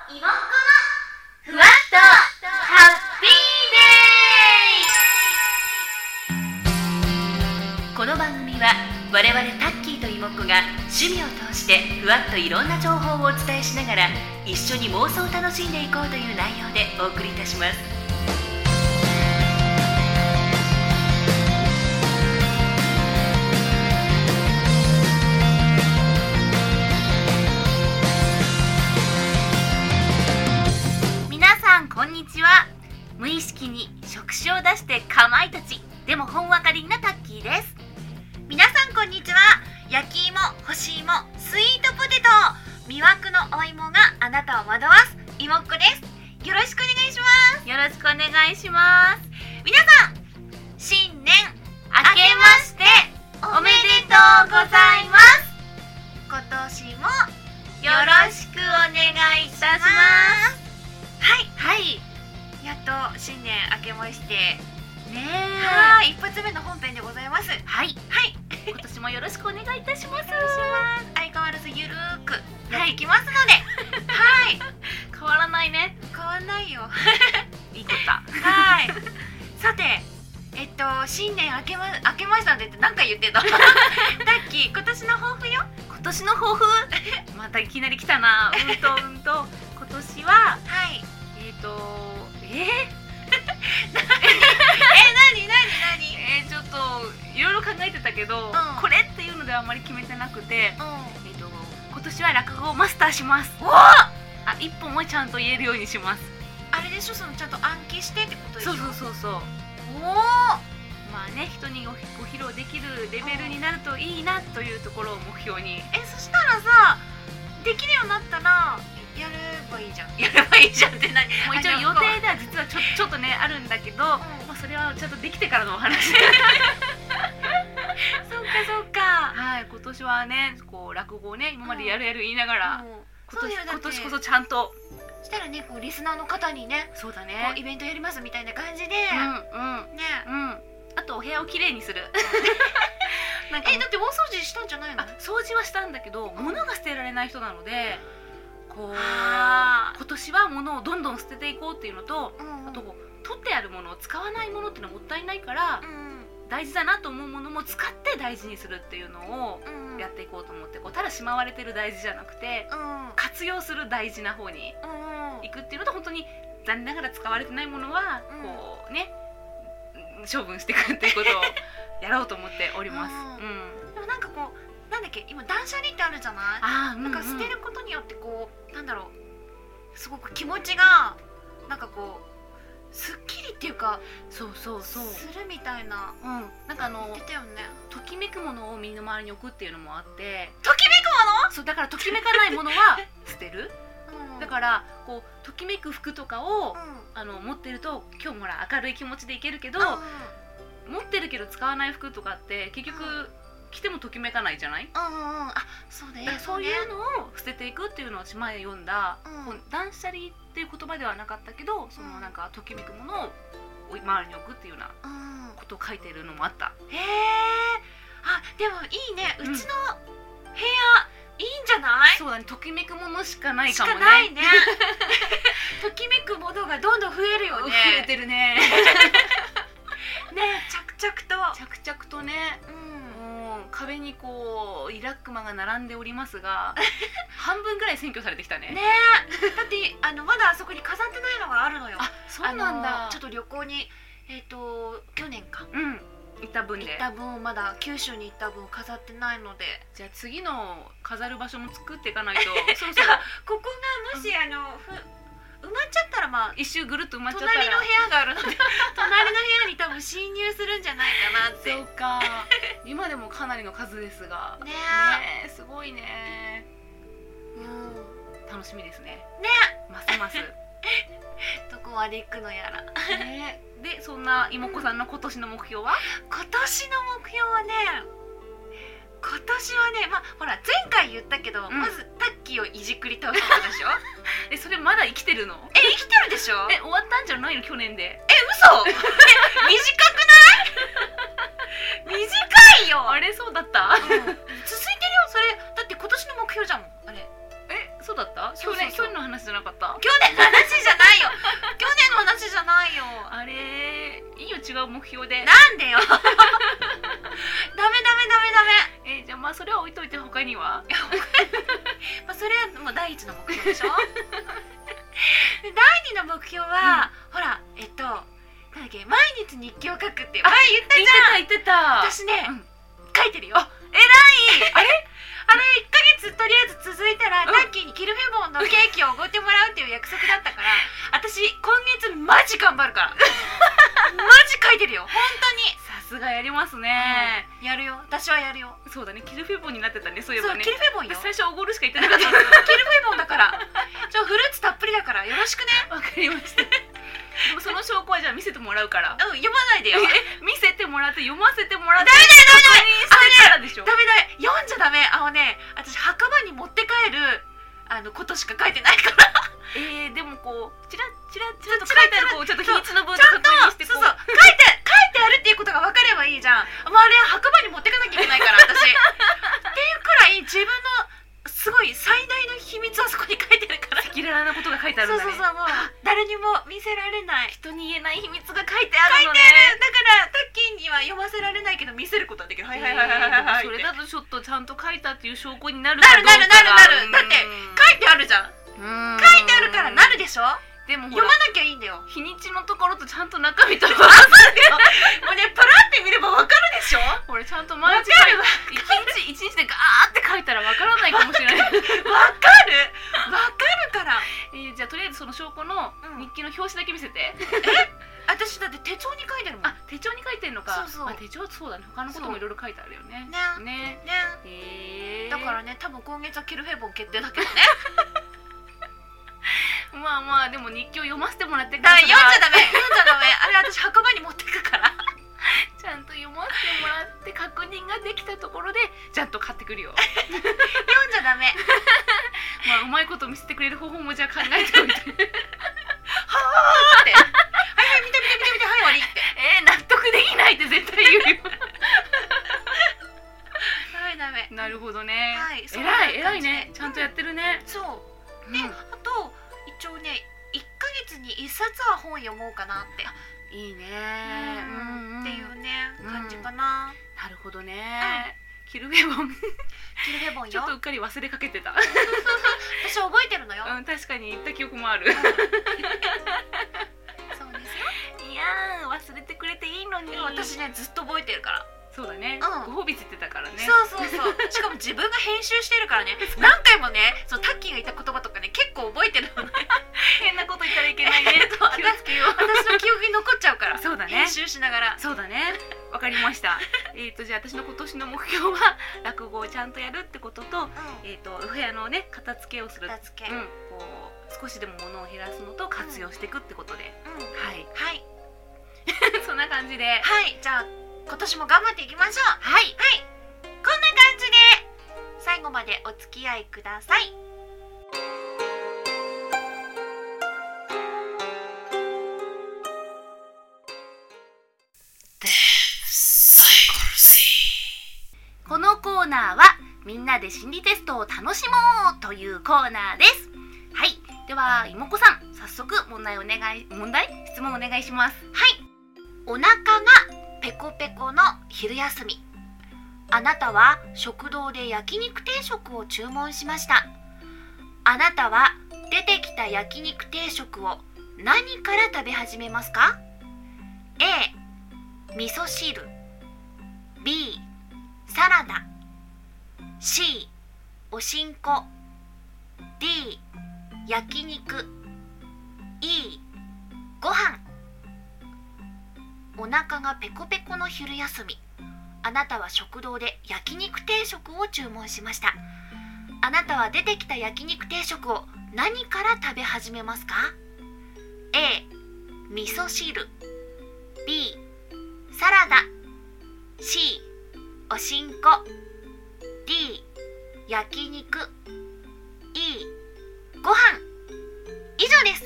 いもっこのふわっとハッピーデイ。この番組は我々タッキーといもっこが趣味を通してふわっといろんな情報をお伝えしながら一緒に妄想を楽しんでいこうという内容でお送りいたします。こんにちは。無意識に触手を出してかまいたちでもほんわかりんなタッキーです。 皆さんこんにちは。焼き芋、干し芋、スイートポテト、魅惑のお芋があなたを惑わすいもっこです。よろしくお願いします。 よろしくお願いします。 皆さん新年明けましておめでとうございます。 今年もよろしくお願いいたします。 はい、やっと新年明けましてねえ、一発目の本編でございます。 はい、今年もよろしくお願いいたします。 相変わらずゆるーくやっていきますので、 変わらないね。 変わんないよいいことだ。 さて、新年明けましたのでって何回言ってんのタッキー、今年の抱負よ。 今年の抱負またいきなり来たな。今年はちょっといろいろ考えてたけど、これっていうのではあまり決めてなくて、今年は落語をマスターします。一本もちゃんと言えるようにします。 あれでしょ、そのちゃんと暗記してってことでしょ。 そうまあね、人にご披露できるレベルになるといいなというところを目標に。 そしたらさ、できるようになったらやればいいじゃん。やればいいじゃんって何？ もう一応予定では実はちょっとねあるんだけど、まあそれはちゃんとできてからのお話でそうか。 今年はね、こう落語をね今までやる言いながら、今年こそちゃんとしたらね、こうリスナーの方にね、 そうだね、 こうイベントやりますみたいな感じで、 あとお部屋をきれいにするだって大掃除したんじゃないの？ 掃除はしたんだけど、物が捨てられない人なので、こう今年は物をどんどん捨てていこうっていうのと、あと取ってあるものを使わないものっていうのはもったいないから、大事だなと思うものも使って大事にするっていうのをやっていこうと思って、ただしまわれてる大事じゃなくて、活用する大事な方に行くっていうのと、本当に残念ながら使われてないものはこうね、処分していくっていうことをやろうと思っております。 でもなんかこう、なんだっけ、今断捨離ってあるじゃない？なんか捨てることによってこう、なんだろう、すごく気持ちがなんかこうすっきりっていうか、 そうするみたいな。 なんか言ってたよね。 ときめくものを身の回りに置くっていうのもあって。 ときめくもの？ そうだから、ときめかないものは捨てるだからこうときめく服とかを、持ってると今日も明るい気持ちでいけるけど、持ってるけど使わない服とかって結局、着てもときめかないじゃない？ そうだよ。そういうのを捨てていくっていうのを前読んだ、断捨離っていう言葉ではなかったけど、そのなんかときめくものを周りに置くっていうようなことを書いてるのもあった。 でもいいね。うちの部屋いいんじゃない？ そうだね、ときめくものしかないかもね。 しかないねときめくものがどんどん増えるよね。 増えてるね着々とね。 壁にこうリラックマが並んでおりますが半分ぐらい占拠されてきたね。 だってまだあそこに飾ってないのがあるのよ。 そうなんだ。 ちょっと旅行に去年か行った分まだ九州に行った分飾ってないので、 じゃあ次の飾る場所も作っていかないとそろそろここがもし埋まっちゃったら、 一周ぐるっと埋まっちゃったら隣の部屋があるので隣の部屋に多分侵入するんじゃないかなって。 そうか今でもかなりの数ですがねすごいね。楽しみですね。ますますどこまで行くのやらで、そんな妹子さんの今年の目標は？ 今年の目標はね、ほら前回言ったけど、まずタッキーをいじくり倒すことでしょそれまだ生きてるの？ 生きてるでしょ？ 終わったんじゃないの？去年で。 嘘短くない？短いよ。 あれ、そうだった？ 続いてるよ。それだって今年の目標じゃん。あれそうだった？去年の話じゃなかった？ 去年の話じゃないよ去年の話じゃないよ。 あれいいよ、違う目標で。 なんでよダメ。 じゃあまあそれは置いといて、他にはまあそれはもう第一の目標でしょで第二の目標は、ほらなんだっけ、毎日日記を書くって前言ったじゃん。 言ってた。 私ね、書いてるよ。 偉いあれ1ヶ月とりあえず続いたら、タッキーにキルフェボンのケーキをおごってもらうっていう約束だったから、私今月マジ頑張るからマジ書いてるよ、本当に。 さすがやりますね。 やるよ、私はやるよ。 そうだね、キルフェボンになってたね、そういえばね。 そう、キルフェボンよ。 最初おごるしか言ってなかった。 キルフェボンだからフルーツたっぷりだからよろしくね。 わかりました。でもその証拠はじゃあ見せてもらうから。 読まないでよ見せてもらって読ませてもらって。 ダメダメ読んじゃダメ。私墓場に持って帰ることしか書いてないからでもこうチラチラちょっと書いてある、こうちょっと日にちの分と確認して、 そう書いてあるっていうことが分かればいいじゃん。あれ墓場に持ってかなきゃいけないから私っていうくらい自分のすごい最大の秘密はそこに書いてるから、 赤裸々なことが書いてあるんだね。 そうもう誰にも見せられない、 人に言えない秘密が書いてあるのね。 だからタッキーには読ませられないけど見せることはできる。 それだとちょっとちゃんと書いたっていう証拠になる。 なるだって書いてあるじゃん。書いてあるからなるでしょ。でも読まなきゃいいんだよ。 日にちのところとちゃんと中身ともうね、パラって見れば分かるでしょ。 俺ちゃんと毎日一日でガーって書いたら分からないかもしれない分かるから。 じゃあとりあえずその証拠の日記の表紙だけ見せて。 私だって手帳に書いてるもん。 手帳に書いてるのか。 そう手帳はそうだね、他のこともいろいろ書いてあるよね。 ね。だからね、多分今月はキルフェボン決定だけどねまあでも日記を読ませてもらってから。読んじゃダメあれ私墓場に持ってくからちゃんと読ませてもらって確認ができたところでちゃんと買ってくるよ読んじゃダメまあうまいこと見せてくれる方法もじゃあ考えておいてはーってはい見てはい終わりって納得できないって絶対言うよダメなるほどね。偉いね、ちゃんとやってるね。 そうで、あと一応ね1ヶ月に1冊は本読もうかなって。 いいねっていうね感じかな。 なるほどね。キルフェボンよ。 ちょっとうっかり忘れかけてた私覚えてるのよ。 確かに言った記憶もあるそうですよ。 いや忘れてくれていいのに。 私ねずっと覚えてるから。 そうだね、ご褒美つってたからね。 そうしかも自分が編集してるからね何回もね、そのタッキーが言った言葉とかね結構覚えてるのね変なこと言ったらいけないね気をつけよう。 私の記憶に残っちゃうから。 そうだね、 編集しながら。 そうだね、わかりましたじゃあ私の今年の目標は落語をちゃんとやるってことと、お部屋のね片付けをする。こう少しでも物を減らすのと活用していくってことで、はいそんな感じで、 じゃあ今年も頑張っていきましょう。こんな感じで最後までお付き合いください。 このコーナーはみんなで心理テストを楽しもうというコーナーです。では妹子さん、早速質問お願いします。 お腹がペコペコの昼休み。あなたは食堂で焼肉定食を注文しました。あなたは出てきた焼肉定食を何から食べ始めますか？ A 味噌汁、 B サラダ、 C おしんこ、 D 焼肉、 E ご飯。お腹がペコペコの昼休み。あなたは食堂で焼肉定食を注文しました。あなたは出てきた焼肉定食を何から食べ始めますか？ A 味噌汁、 B サラダ、 C おしんこ、 D 焼肉、 E ご飯。以上です。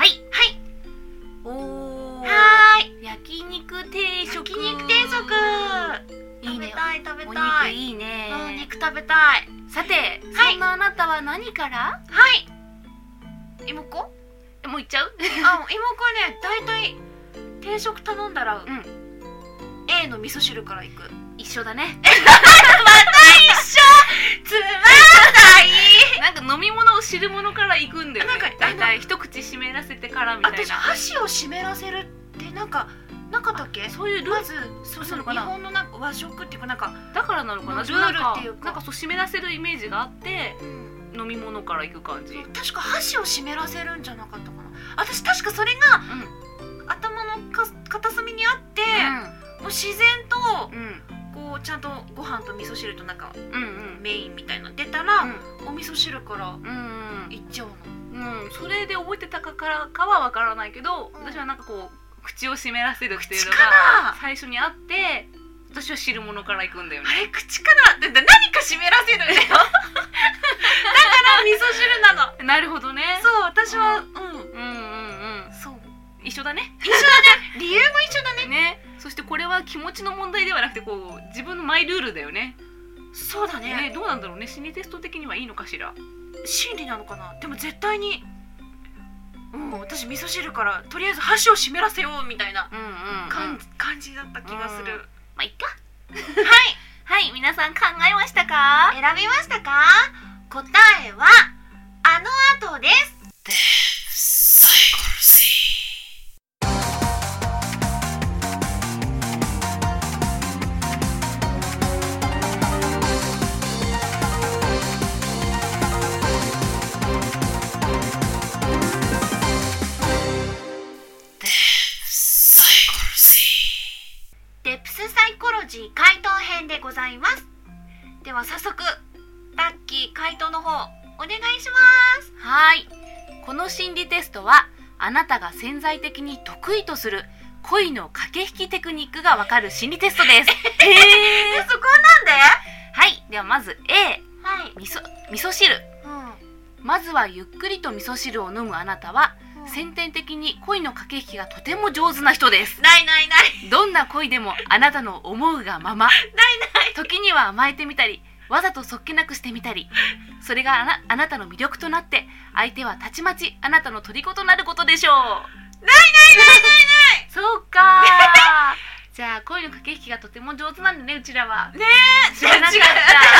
焼肉定食。いいね。 食べたい。 お肉いいね。 肉食べたい。 さて、そんなあなたは何から？ 妹子？ もう行っちゃう？ 妹子はね、だいたい定食頼んだら、A の味噌汁から行く。 一緒だね。 また一緒。つまんない。 なんか飲み物を汁物から行くんだよね。 なんかだいたい一口湿らせてからみたいな。 私箸を湿らせるってなんかなかったっけ？ そういうルール。 まずそう日本のなんか和食っていうかなんかだからなのかな。 ルールっていうかなんかそう湿らせるイメージがあって、飲み物から行く感じ。 確か箸を湿らせるんじゃなかったかな。私確かそれが、頭の片隅にあって、もう自然と、こうちゃんとご飯と味噌汁となんか、メインみたいなの出たら、お味噌汁からいっちゃうの。それで覚えてたからかはわからないけど、私はなんかこう口を湿らせるっていうのが最初にあって、私は汁物から行くんだよね。 あれ口からって何か湿らせるんだよ。だから味噌汁なの。 なるほどね。 そう、私はそう一緒だね。 一緒だね。理由も一緒だね。 そしてこれは気持ちの問題ではなくて、こう自分のマイルールだよね。 そうだね。 どうなんだろうね。心理テスト的にはいいのかしら。 心理なのかな。でも絶対に私味噌汁からとりあえず箸を湿らせようみたいな感じだった気がする。 まあいっか。 はい、 皆さん考えましたか？ 選びましたか？答えはあの後です。デプスサイコロジー回答編でございます。では早速タッキー回答の方お願いします。 はい。この心理テストはあなたが潜在的に得意とする恋の駆け引きテクニックがわかる心理テストです。 そこなんで？ はい。ではまず A、味噌汁。まずはゆっくりと味噌汁を飲むあなたは、先天的に恋の駆け引きがとても上手な人です。 ない。 どんな恋でもあなたの思うがまま。時には甘えてみたり、わざとそっけなくしてみたり、それがあなたの魅力となって、相手はたちまちあなたの虜となることでしょう。 ない。 そうかじゃあ恋の駆け引きがとても上手なんだね、うちらは。 ねえ、 知らなかった。違う。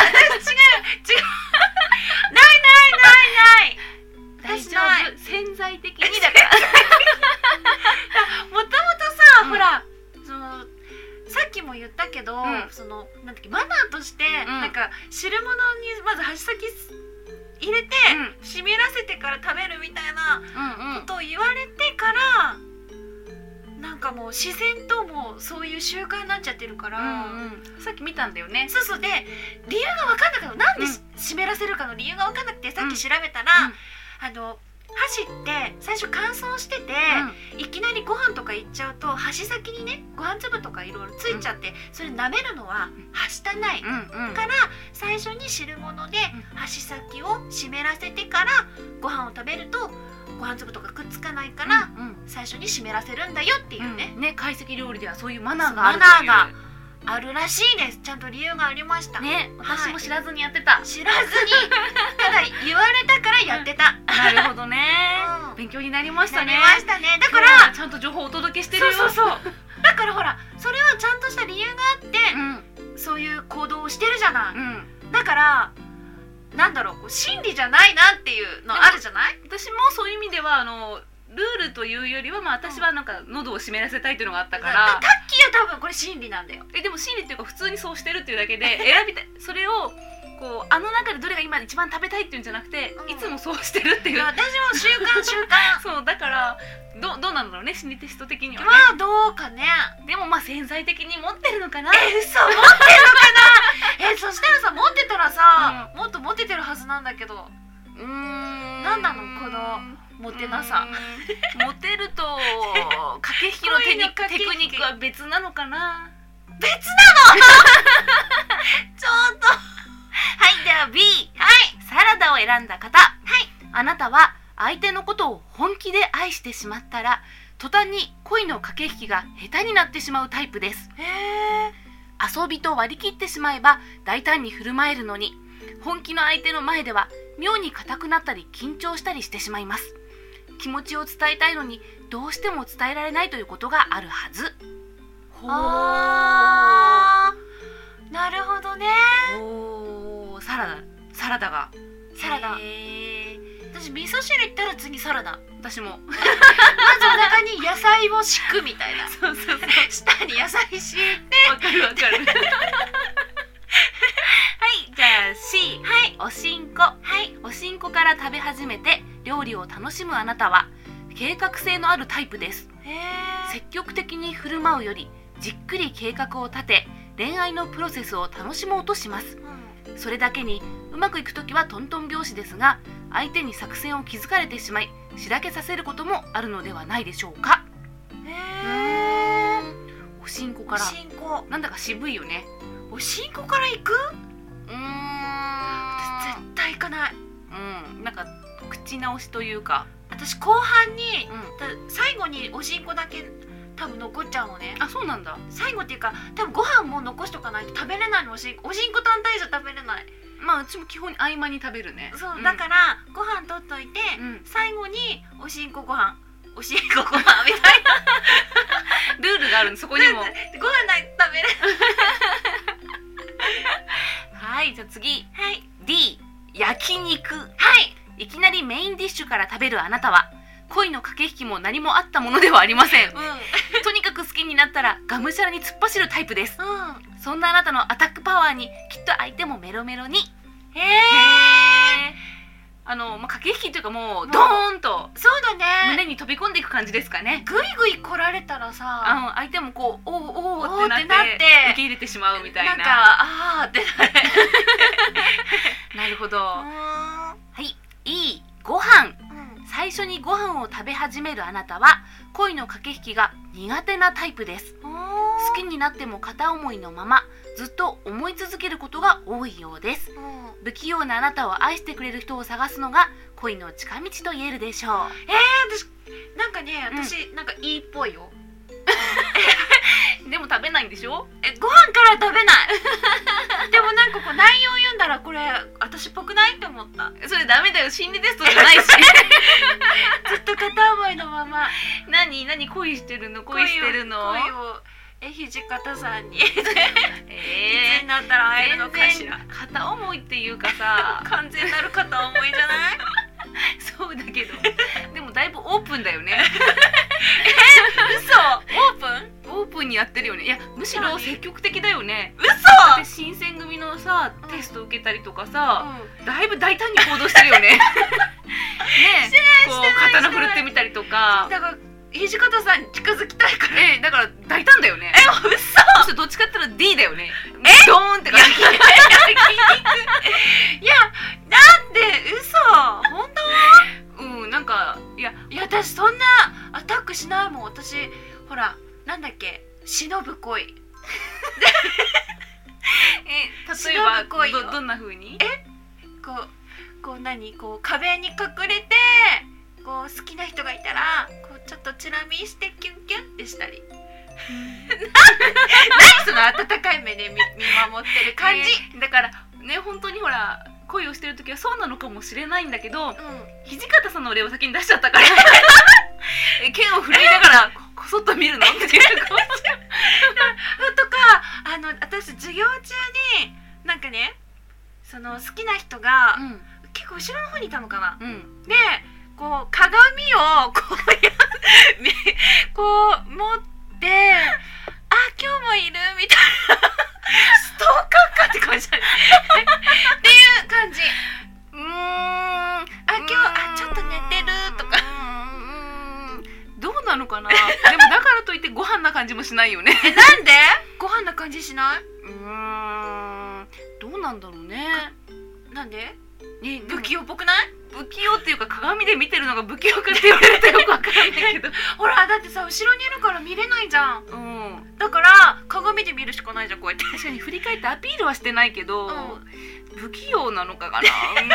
ない。 大丈夫。潜在的にだから。 もともとさ、ほらさっきも言ったけど、なんだっけ、マナーとして、なんか汁物にまず箸先入れて、湿らせてから食べるみたいなことを言われてから、なんかもう自然ともうそういう習慣になっちゃってるから、 さっき見たんだよね。 そうで理由が分かんなかった。なんで湿らせるかの理由が分かんなくて、さっき調べたら、箸って最初乾燥してて、いきなりご飯とかいっちゃうと箸先にね、ご飯粒とかいろいろついちゃって、それ舐めるのははしたない、から最初に汁物で箸先を湿らせてからご飯を食べるとご飯粒とかくっつかないから、最初に湿らせるんだよっていうね。 懐石料理ではそういうマナーがあるという。 マナーがあるらしいです。ちゃんと理由がありましたね。私も知らずにやってた。 知らずにただ言われたからやってた。 なるほどね。勉強になりましたね。 だからちゃんと情報をお届けしてるよ。 そうだからほら、それはちゃんとした理由があって、そういう行動をしてるじゃない。だからなんだろう、真理じゃないなっていうのあるじゃない。 私もそういう意味ではルールというよりは、私はなんか喉を湿らせたいっていうのがあったから。 タッキーは多分これ真理なんだよ。 でも真理っていうか普通にそうしてるっていうだけで選びたい。それをこう中でどれが今一番食べたいっていうんじゃなくて、いつもそうしてるっていう。 私も習慣そうだからどうなんだろうね、心理テスト的にはね。 どうかね。 でも潜在的に持ってるのかな。 嘘、持ってるのかな。そしたらさ、持ってたらさ、もっと持っててるはずなんだけど。なんなのこのモテなさ。 モテると駆け引きのテクニックは別なのかな。 別なのちょっと。 はい、では B、サラダを選んだ方。あなたは相手のことを本気で愛してしまったら、途端に恋の駆け引きが下手になってしまうタイプです。遊びと割り切ってしまえば大胆に振る舞えるのに、本気の相手の前では妙に硬くなったり緊張したりしてしまいます。 気持ちを伝えたいのにどうしても伝えられないということがあるはず。 あー、なるほどね。 サラダが私味噌汁いったら次サラダ。 私もまずお腹に野菜を敷くみたいな。 そう下に野菜敷いて。 わかるはい、じゃあ C、 はい、 おしんこ。 はい、 おしんこから食べ始めて料理を楽しむあなたは計画性のあるタイプです。積極的に振る舞うよりじっくり計画を立て恋愛のプロセスを楽しもうとします。それだけにうまくいくときはトントン拍子ですが、相手に作戦を気づかれてしまいしらけさせることもあるのではないでしょうか。おしんこから。なんだか渋いよね。 おしんこから行く？私絶対行かない。 なんか口直しというか、 私後半に、最後におしんこだけ多分残っちゃうのね。 あ、そうなんだ。 最後っていうか多分ご飯も残しとかないと食べれないの。おしんこ単体じゃ食べれない。 まあうちも基本合間に食べるね。 そう、だからご飯取っといて、最後におしんこご飯みたいなルールがあるの、そこにも。 ご飯ない食べれはい、じゃあ次、 はい、 D、焼肉。 はい、 いきなりメインディッシュから食べるあなたは恋の駆け引きも何もあったものではありません。とにかく好きになったらがむしゃらに突っ走るタイプです。そんなあなたのアタックパワーにきっと相手もメロメロに。駆け引きというかもうドーンと、 そうだね、 胸に飛び込んでいく感じですかね。 ぐいぐい来られたらさ、 相手もこうおーってなって受け入れてしまうみたいな。 なんかあーってなるほど。はい、いいご飯。最初にご飯を食べ始めるあなたは恋の駆け引きが苦手なタイプです。好きになっても片思いのままずっと思い続けることが多いようです。不器用なあなたを愛してくれる人を探すのが恋の近道と言えるでしょう。 私なんかね、なんかいいっぽいよ。 でも食べないんでしょ？ ご飯から食べない。でもなんかこう内容読んだらこれ私っぽくないって思った。 それダメだよ、心理テストじゃないし。 ずっと片思いのまま。 何恋してるの？恋を土方さんにいつになったら会えるのかしら。 片思いっていうかさ、 完全なる片思いじゃない？ そうだけど、でもだいぶオープンだよね。 嘘？ オープンにやってるよね。いや、むしろ積極的だよね。 嘘？ だって新選組のさ、テスト受けたりとかさ、だいぶ大胆に行動してるよね。ねえ、こう刀振るってみたりとか。 だから土方さんに近づきたいから。 だから大胆だよね。嘘？どっちかって言ったら D だよね。ドーンって感じ。 いや、なんで嘘？本当？ なんかいや私そんなアタックしないもん。私ほらなんだっけ、忍ぶ恋。 例えばどんな風に？ こう何、こう壁に隠れてこう好きな人がいたらこうちょっとチラ見してキュンキュンってしたり。何その温かい目で見守ってる感じ。 だからね、本当にほら恋をしてる時はそうなのかもしれないんだけど、土方さんの例を先に出しちゃったから剣を振りながらこそっと見るのっていうとか私授業中になんかね、その好きな人が、結構後ろの方にいたのかな、でこう鏡をこう持ってあ、今日もいるみたいなストーカーかって感じっていう感じ。今日ちょっと寝てるとか。 どうなのかな。でもだからといってご飯な感じもしないよね。 なんでご飯な感じしない？ どうなんだろうね。 なんで？不器用っぽくない？ 不器用っていうか鏡で見てるのが不器用かって言われるとよくわかんないけどほらだってさ、後ろにいるから見れないじゃん。だから鏡で見るしかないじゃん、こうやって。 確かに振り返ってアピールはしてないけど、不器用なのかな。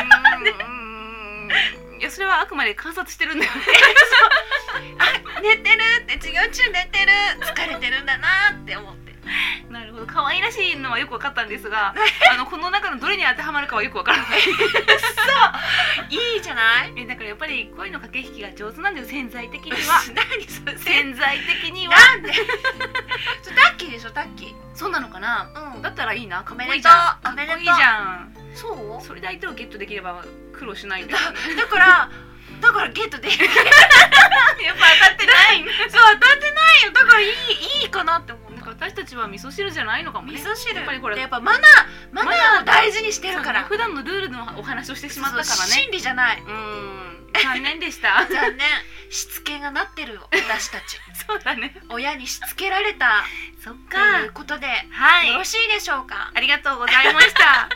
いや、それはあくまで観察してるんだよね。 あ、寝てるって、授業中寝てる、疲れてるんだなって思って。 なるほど、可愛らしいのはよく分かったんですがこの中のどれに当てはまるかはよく分からないそういいじゃない。 だからやっぱり恋の駆け引きが上手なんだよ、潜在的には何それ、 潜在的には。 なんでそれタッキーでしょ、タッキー。 そうなのかな、 うん、 だったらいいな、かっこいいおめでとうじゃん、かおめでとうっこいいじゃん。 そう、 それで相手をゲットできれば苦労しないんだよねだからゲットできるやっぱ当たってないんだそう、当たってないよ。だからいいかなって思う。 なんか私たちは味噌汁じゃないのかもね。 味噌汁やっぱりこれやっぱマナーを大事にしてるから、 普段のルールのお話をしてしまったからね。 真理じゃない。 残念でした残念。しつけがなってる私たちそうだね、 親にしつけられたそっということで、 はい、 よろしいでしょうか。 ありがとうございましたはい、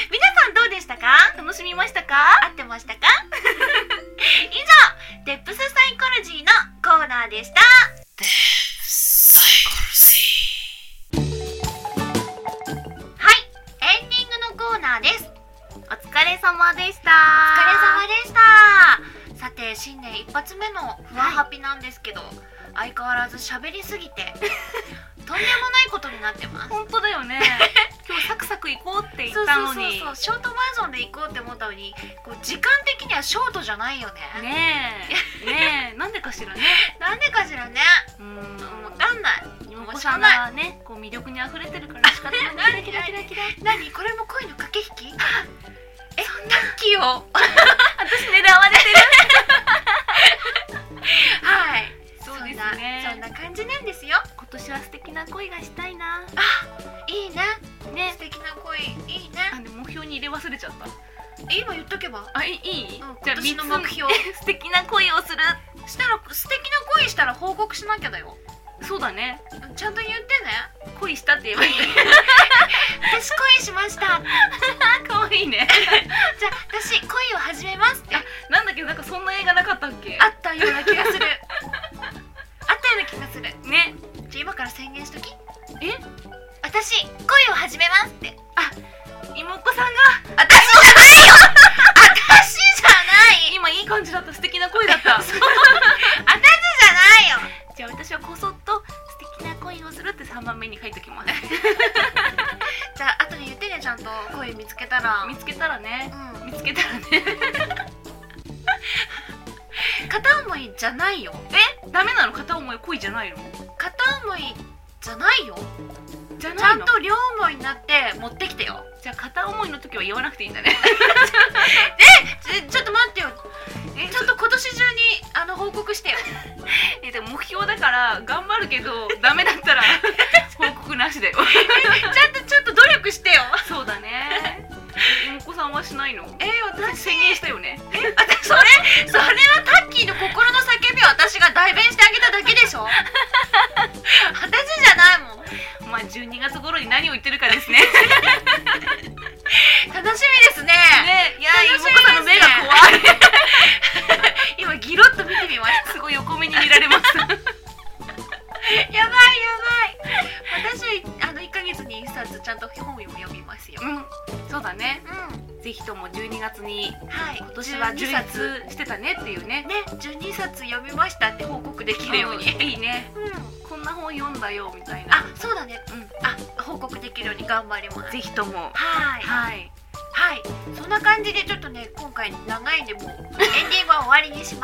皆さんどうでしたか。 楽しみましたか。 合ってましたか以上、デップスサイコロジーのコーナーでした。デップスサイコロジー。はい、エンディングのコーナーです。 お疲れ様でした。 お疲れ様でした。さて、新年一発目のふわハピなんですけど、相変わらず喋りすぎてとんでもないことになってます。 本当だよね今日サクサク行こうって言ったのに、 そうショートバージョンで行こうって思ったのに、こう時間的にはショートじゃないよね。 ねえなんでかしらね。 なんでかしらね。わかんない。 お子さんがね、こう魅力にあふれてるから仕方ない。キラキラキラキラ。 何これも恋の駆け引き。そんな好きよ私狙われてるはい、 そうですね。 そんな感じなんですよ。 今年は素敵な恋がしたいな。 いいね。 ね、 素敵な恋いいね。 で目標に入れ忘れちゃった。 今言っとけば。 いい？ じゃあ今年の目標素敵な恋をする。 したら素敵な恋したら報告しなきゃだよ。 そうだね。 ちゃんと言ってね。 恋したって言えばいい。 私恋しました。 可愛いね。 じゃあ私恋を始めますって。 なんだけど、なんかそんな映画なかったっけ？ あったような気がする。あったような気がするね。 じゃあ今から宣言しとき。 私恋を始めますって。 妹子さんが。 私じゃないよ私じゃない。 今いい感じだった。素敵な恋だった。 私じゃないよ。 じゃあ私はこそっと素敵な恋をするって3番目に書いときますじゃあ後で言ってね、ちゃんと恋見つけたら。 見つけたらね、見つけたらね片思いじゃないよ。 ダメなの？片思い恋じゃないの？ 片思いじゃないよ。 じゃないの？ ちゃんと両思いになって持ってきてよ。 じゃあ片思いの時は言わなくていいんだねちょっと待ってよ。ちょっと今年中に報告してよでも目標だから頑張るけどダメだったら報告なしだよちょっと努力してよ。 そうだね。妹子さんはしないの？ 私宣言したよね。 それはタッキーの心の叫びを私が代弁してあげただけでしょ私じゃないもん。 まあ12月頃に何を言ってるかですね楽しみですね。 いや、妹子さんの目が怖い今ギロッと見てみました。 すごい横目に見られますやばい私1ヶ月に1冊ちゃんと本を読みますよ。 そうだね。ぜひとも12月に、今年は充実してたねっていうね。 12冊読みましたって報告できるように。 いいね。こんな本読んだよみたいな。 そうだね。報告できるように頑張ります。 ぜひとも。 はい、そんな感じでちょっとね、今回長いんでもうエンディングは終わりにします。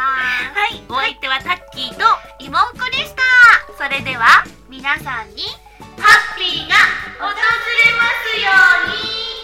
お相手はタッキーと妹子でした。 それでは皆さんにハッピーが訪れますように。